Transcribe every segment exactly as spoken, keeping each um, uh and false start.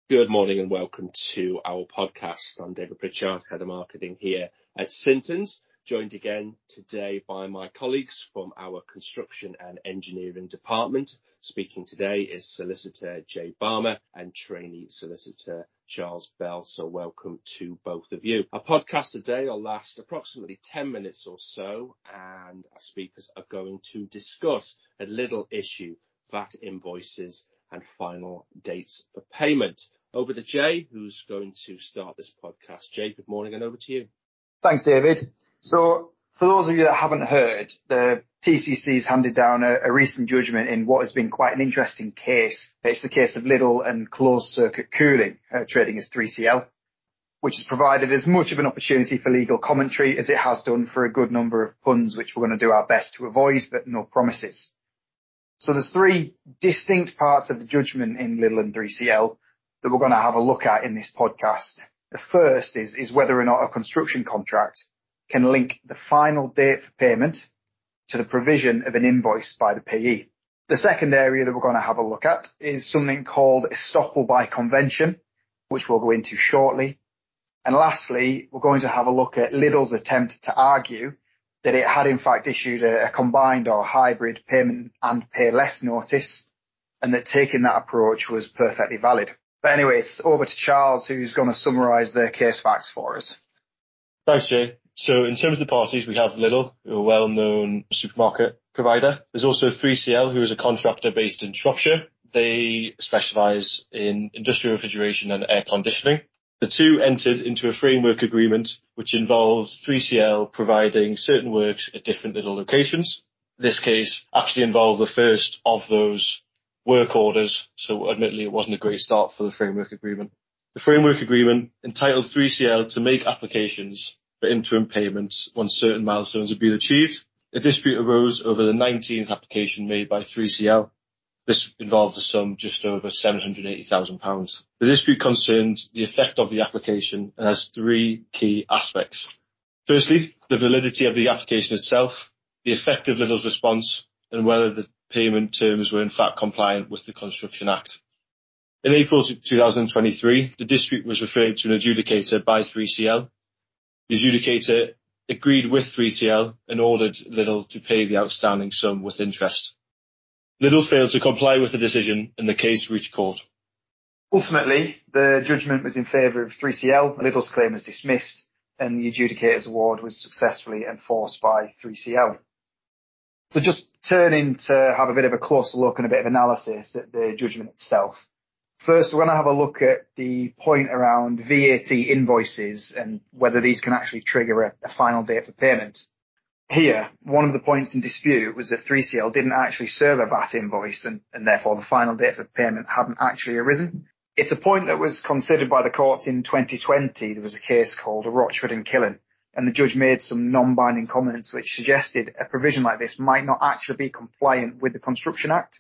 Good morning and welcome to our podcast. I'm David Pritchard, Head of Marketing here at Sintons, joined again today by my colleagues from our Construction and Engineering Department. Speaking today is Solicitor Jay Barmer and Trainee Solicitor Charles Bell, so welcome to both of you. Our podcast today will last approximately ten minutes or so, and our speakers are going to discuss a little issue, V A T invoices and final dates for payment. Over to Jay, who's going to start this podcast. Jay, good morning and over to you. Thanks, David. So for those of you that haven't heard, the T C C's handed down a, a recent judgment in what has been quite an interesting case. It's the case of Lidl and closed circuit cooling, uh, trading as three C L, which has provided as much of an opportunity for legal commentary as it has done for a good number of puns, which we're going to do our best to avoid, but no promises. So there's three distinct parts of the judgment in Lidl and three C L that we're going to have a look at in this podcast. The first is, is whether or not a construction contract can link the final date for payment to the provision of an invoice by the payee. The second area that we're going to have a look at is something called estoppel by convention, which we'll go into shortly. And lastly, we're going to have a look at Lidl's attempt to argue that it had in fact issued a, a combined or hybrid payment and pay less notice, and that taking that approach was perfectly valid. But anyway, it's over to Charles, who's going to summarise the case facts for us. Thanks, Jay. So in terms of the parties, we have Lidl, who are a well-known supermarket provider. There's also three C L, who is a contractor based in Shropshire. They specialise in industrial refrigeration and air conditioning. The two entered into a framework agreement which involves three C L providing certain works at different Lidl locations. This case actually involved the first of those work orders, so admittedly it wasn't a great start for the framework agreement. The framework agreement entitled three C L to make applications for interim payments once certain milestones had been achieved. A dispute arose over the nineteenth application made by three C L. This involved a sum just over seven hundred eighty thousand pounds. The dispute concerned the effect of the application and has three key aspects. Firstly, the validity of the application itself, the effect of Lidl's response, and whether the payment terms were in fact compliant with the Construction Act. In April two thousand twenty-three, the dispute was referred to an adjudicator by three C L. The adjudicator agreed with three C L and ordered Lidl to pay the outstanding sum with interest. Lidl failed to comply with the decision and the case reached court. Ultimately, the judgment was in favour of three C L, Lidl's claim was dismissed, and the adjudicator's award was successfully enforced by three C L. So just turning to have a bit of a closer look and a bit of analysis at the judgment itself. First, we're going to have a look at the point around V A T invoices and whether these can actually trigger a, a final date for payment. Here, one of the points in dispute was that three C L didn't actually serve a V A T invoice and, and therefore the final date for payment hadn't actually arisen. It's a point that was considered by the courts in twenty twenty. There was a case called Rochford and Killen, and the judge made some non-binding comments which suggested a provision like this might not actually be compliant with the Construction Act.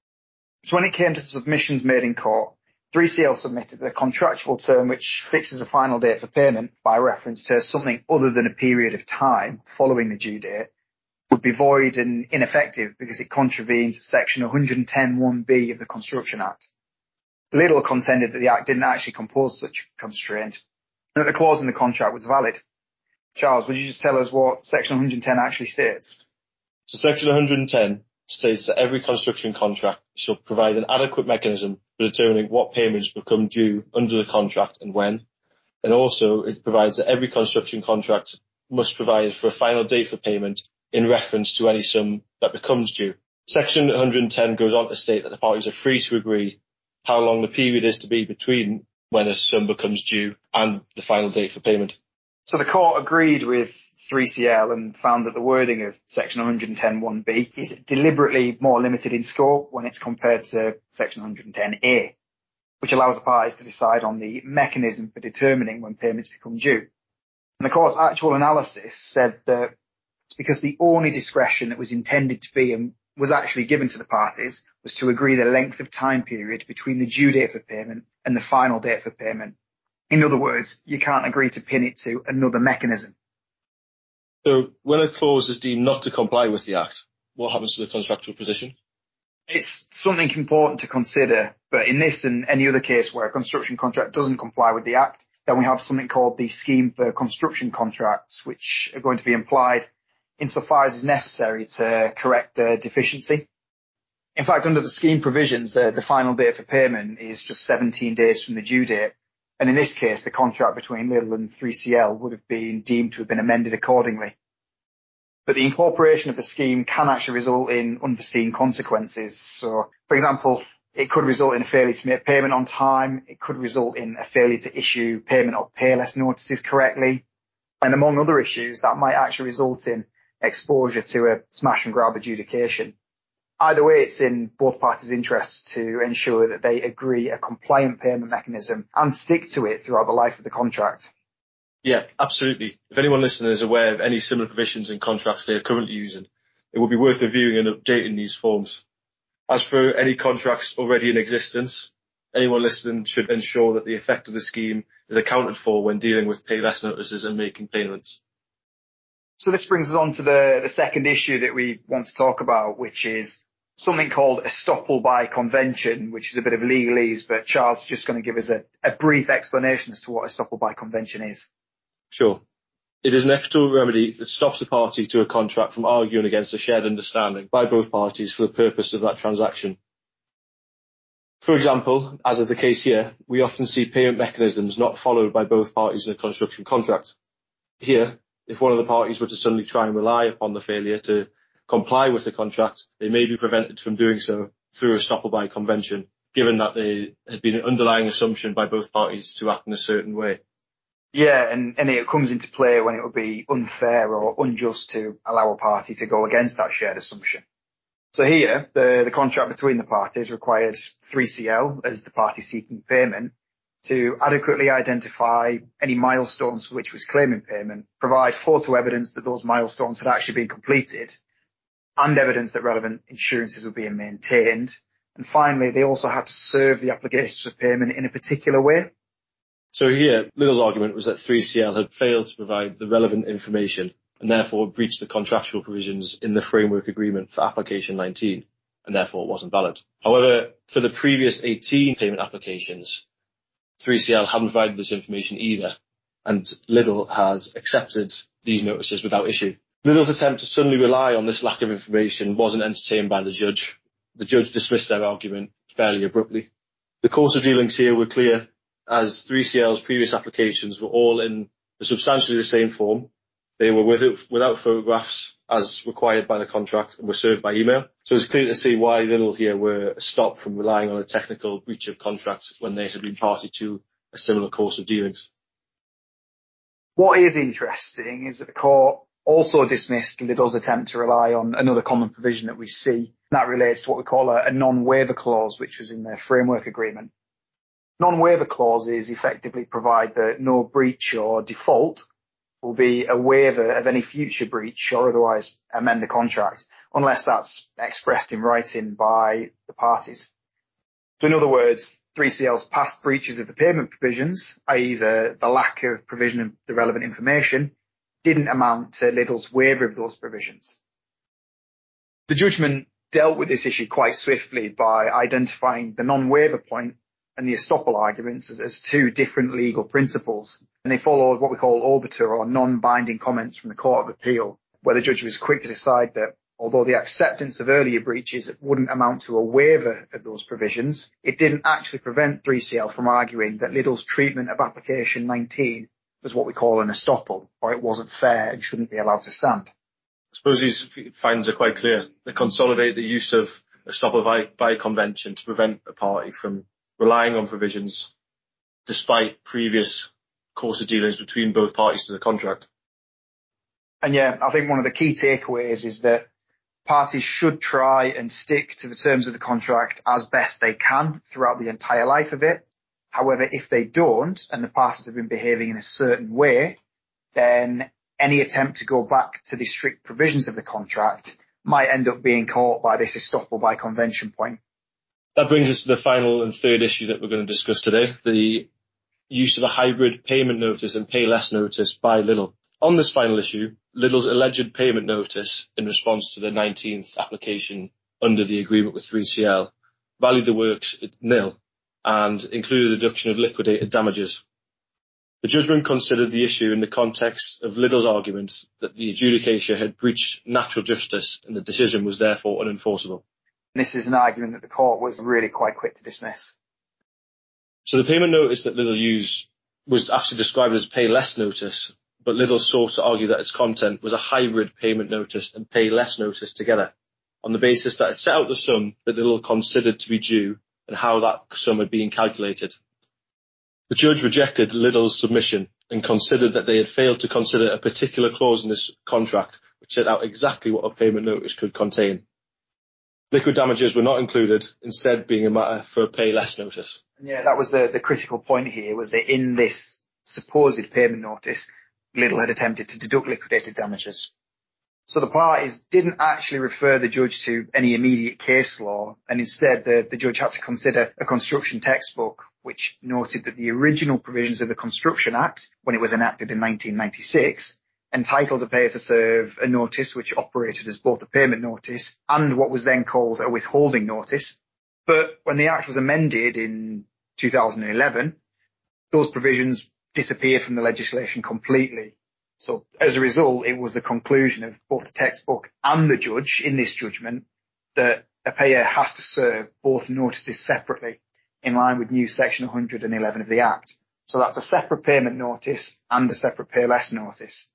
So when it came to the submissions made in court, three C L submitted a contractual term which fixes a final date for payment by reference to something other than a period of time following the due date would be void and ineffective because it contravenes section one ten one B of the Construction Act. Lidl contended that the Act didn't actually compose such constraint and that the clause in the contract was valid. Charles, would you just tell us what section one ten actually states? So section one ten states that every construction contract shall provide an adequate mechanism for determining what payments become due under the contract and when. And also it provides that every construction contract must provide for a final date for payment in reference to any sum that becomes due. Section one ten goes on to state that the parties are free to agree how long the period is to be between when a sum becomes due and the final date for payment. So the court agreed with three C L and found that the wording of section one ten one B is deliberately more limited in scope when it's compared to section one ten A, which allows the parties to decide on the mechanism for determining when payments become due. And the court's actual analysis said that it's because the only discretion that was intended to be and was actually given to the parties was to agree the length of time period between the due date for payment and the final date for payment. In other words, you can't agree to pin it to another mechanism. So when a clause is deemed not to comply with the Act, what happens to the contractual position? It's something important to consider But in this and any other case where a construction contract doesn't comply with the Act, then we have something called the Scheme for Construction Contracts, which are going to be applied insofar as is necessary to correct the deficiency. In fact, under the scheme provisions, the, the final date for payment is just seventeen days from the due date. And in this case, the contract between Lidl and three C L would have been deemed to have been amended accordingly. But the incorporation of the scheme can actually result in unforeseen consequences. So, for example, it could result in a failure to make payment on time. It could result in a failure to issue payment or pay less notices correctly. And among other issues, that might actually result in exposure to a smash and grab adjudication. Either way, it's in both parties' interests to ensure that they agree a compliant payment mechanism and stick to it throughout the life of the contract. Yeah, absolutely. If anyone listening is aware of any similar provisions in contracts they are currently using, it would be worth reviewing and updating these forms. As for any contracts already in existence, anyone listening should ensure that the effect of the scheme is accounted for when dealing with pay less notices and making payments. So this brings us on to the, the second issue that we want to talk about, which is something called estoppel by convention, which is a bit of legalese, but Charles is just going to give us a, a brief explanation as to what estoppel by convention is. Sure. It is an equitable remedy that stops a party to a contract from arguing against a shared understanding by both parties for the purpose of that transaction. For example, as is the case here, we often see payment mechanisms not followed by both parties in a construction contract. Here, if one of the parties were to suddenly try and rely upon the failure to comply with the contract, they may be prevented from doing so through estoppel by convention, given that there had been an underlying assumption by both parties to act in a certain way. Yeah, and, and it comes into play when it would be unfair or unjust to allow a party to go against that shared assumption. So here, the, the contract between the parties required three C L, as the party seeking payment, to adequately identify any milestones for which it was claiming payment, provide photo evidence that those milestones had actually been completed, and evidence that relevant insurances were being maintained. And finally, they also had to serve the applications for payment in a particular way. So here, Lidl's argument was that three C L had failed to provide the relevant information and therefore breached the contractual provisions in the framework agreement for application nineteen, and therefore it wasn't valid. However, for the previous eighteen payment applications, three C L hadn't provided this information either, and Lidl has accepted these notices without issue. Lidl's attempt to suddenly rely on this lack of information wasn't entertained by the judge. The judge dismissed their argument fairly abruptly. The course of dealings here were clear, as three C L's previous applications were all in substantially the same form. They were without, without photographs as required by the contract and were served by email. So it's clear to see why Lidl here were stopped from relying on a technical breach of contract when they had been party to a similar course of dealings. What is interesting is that the court also dismissed Lidl's attempt to rely on another common provision that we see. And that relates to what we call a, a non-waiver clause, which was in their framework agreement. Non-waiver clauses effectively provide that no breach or default will be a waiver of any future breach or otherwise amend the contract, unless that's expressed in writing by the parties. So in other words, three C L's past breaches of the payment provisions, that is the, the lack of provision of the relevant information, didn't amount to Lidl's waiver of those provisions. The judgment dealt with this issue quite swiftly by identifying the non-waiver point and the estoppel arguments as, as two different legal principles. And they followed what we call obiter or non-binding comments from the Court of Appeal, where the judge was quick to decide that although the acceptance of earlier breaches wouldn't amount to a waiver of those provisions, it didn't actually prevent three C L from arguing that Lidl's treatment of application nineteen was what we call an estoppel, or it wasn't fair and shouldn't be allowed to stand. I suppose these findings are quite clear. They consolidate the use of estoppel by, by convention to prevent a party from relying on provisions despite previous course of dealings between both parties to the contract. And yeah, I think one of the key takeaways is that parties should try and stick to the terms of the contract as best they can throughout the entire life of it. However, if they don't, and the parties have been behaving in a certain way, then any attempt to go back to the strict provisions of the contract might end up being caught by this estoppel by convention point. That brings us to the final and third issue that we're going to discuss today, the use of a hybrid payment notice and pay less notice by Lidl. On this final issue, Lidl's alleged payment notice in response to the nineteenth application under the agreement with three C L valued the works at nil and included a deduction of liquidated damages. The judgment considered the issue in the context of Lidl's argument that the adjudicator had breached natural justice and the decision was therefore unenforceable. This is an argument that the court was really quite quick to dismiss. So the payment notice that Lidl used was actually described as pay less notice, but Lidl sought to argue that its content was a hybrid payment notice and pay less notice together, on the basis that it set out the sum that Lidl considered to be due and how that sum had been calculated. The judge rejected Lidl's submission and considered that they had failed to consider a particular clause in this contract which set out exactly what a payment notice could contain. Liquid damages were not included, instead being a matter for a pay less notice. Yeah, that was the, the critical point here, was that in this supposed payment notice, Lidl had attempted to deduct liquidated damages. So the parties didn't actually refer the judge to any immediate case law, and instead the, the judge had to consider a construction textbook which noted that the original provisions of the Construction Act, when it was enacted in nineteen ninety-six, entitled a payer to serve a notice which operated as both a payment notice and what was then called a withholding notice. But when the Act was amended in two thousand eleven, those provisions disappeared from the legislation completely. So as a result, it was the conclusion of both the textbook and the judge in this judgment that a payer has to serve both notices separately in line with new section one hundred eleven of the Act. So that's a separate payment notice and a separate pay less notice.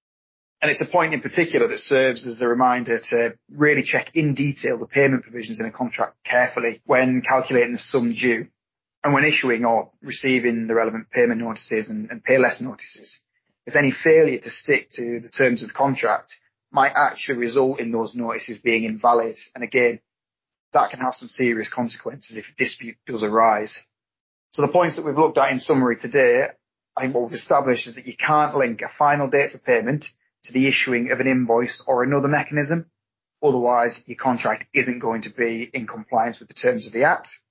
And it's a point in particular that serves as a reminder to really check in detail the payment provisions in a contract carefully when calculating the sum due and when issuing or receiving the relevant payment notices and, and pay less notices. As any failure to stick to the terms of the contract might actually result in those notices being invalid. And again, that can have some serious consequences if a dispute does arise. So the points that we've looked at in summary today, I think what we've established is that you can't link a final date for payment to the issuing of an invoice or another mechanism. Otherwise, your contract isn't going to be in compliance with the terms of the Act.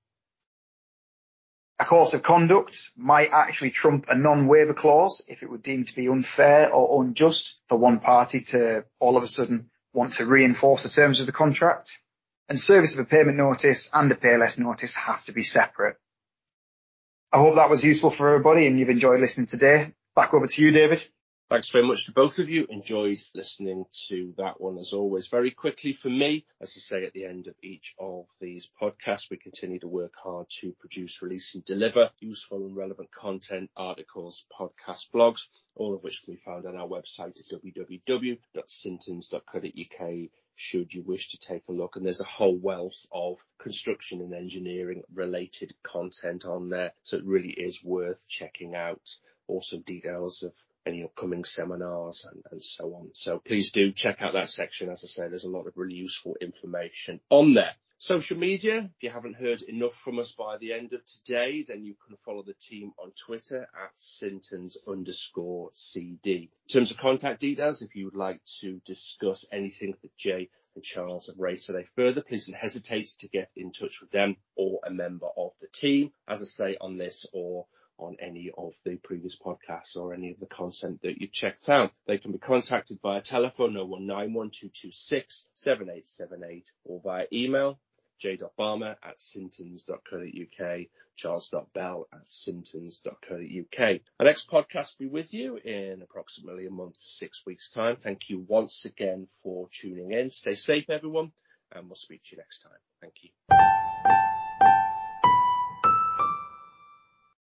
A course of conduct might actually trump a non-waiver clause if it were deemed to be unfair or unjust for one party to all of a sudden want to reinforce the terms of the contract. And service of a payment notice and a pay less notice have to be separate. I hope that was useful for everybody and you've enjoyed listening today. Back over to you, David. Thanks very much to both of you. Enjoyed listening to that one as always. Very quickly for me, as I say at the end of each of these podcasts, we continue to work hard to produce, release and deliver useful and relevant content, articles, podcasts, blogs, all of which can be found on our website at w w w dot sintons dot co dot u k should you wish to take a look. And there's a whole wealth of construction and engineering related content on there. So it really is worth checking out. Also details of any upcoming seminars and, and so on. So please do check out that section. As I say, there's a lot of really useful information on there. Social media, if you haven't heard enough from us by the end of today, then you can follow the team on Twitter at Sintons underscore CD. In terms of contact details, if you would like to discuss anything that Jay and Charles have raised today further, please don't hesitate to get in touch with them or a member of the team, as I say, on this or on any of the previous podcasts or any of the content that you've checked out. They can be contacted via telephone oh one nine one two two six seven eight seven eight or via email j dot barmer at sintons dot co dot u k, charles dot bell at sintons dot co dot u k. Our next podcast will be with you in approximately a month to six weeks' time. Thank you once again for tuning in. Stay safe, everyone, and we'll speak to you next time. Thank you.